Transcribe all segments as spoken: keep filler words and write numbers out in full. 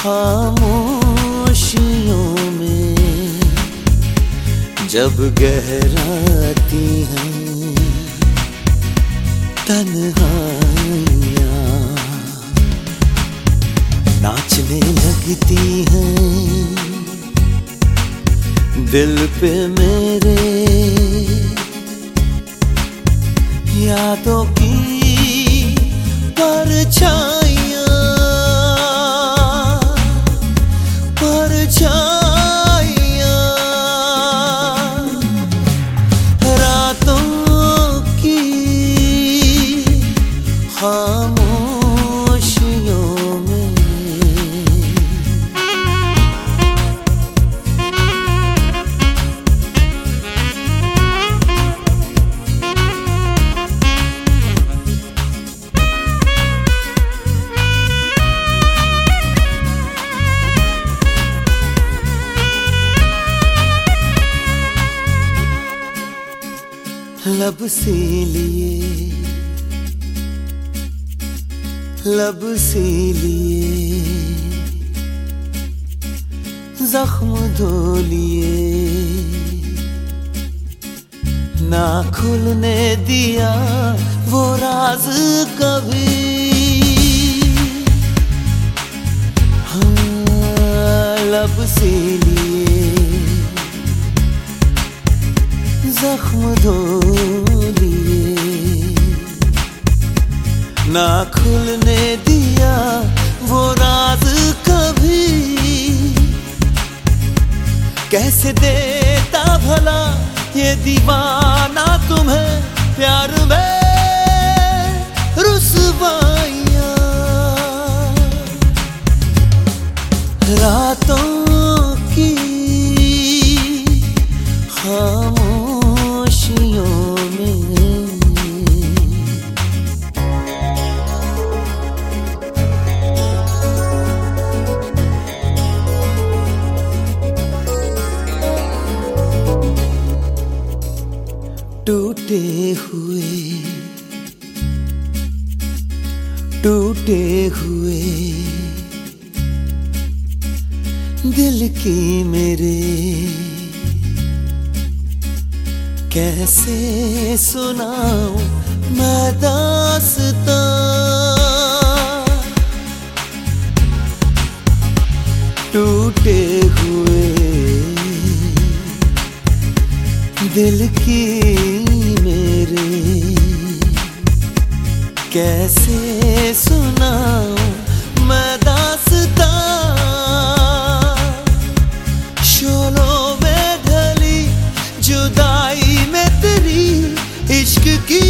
खामोशियों में जब गहराती हैं तन्हाइयाँ, नाचने लगती हैं दिल पे मेरे यादों की परछाइयाँ, परछाइयाँ रातों की खामोशियों में। लब से लिए लब से लिए जख्म धो लिए, ना खुलने दिया वो राज कभी। हाँ, लब से लिए जख्म धो लिए, ना खुलने दिया वो राज कभी। कैसे देता भला ये दीवाना तुम्हें प्यार में रुसवाइयाँ, रातों की खामोशियों में। टूटे हुए टूटे हुए दिल की मेरे कैसे सुनाऊं मैं दास्तां। टूटे हुए दिल की मेरे कैसे सुनाऊं मैं दास्तां। शोलों में ढली जुदाई में तेरी इश्क की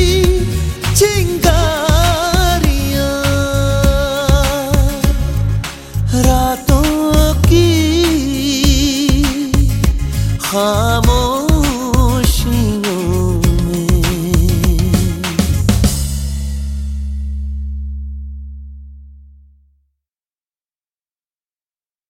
चिंगारियां, रातों की खामोशियों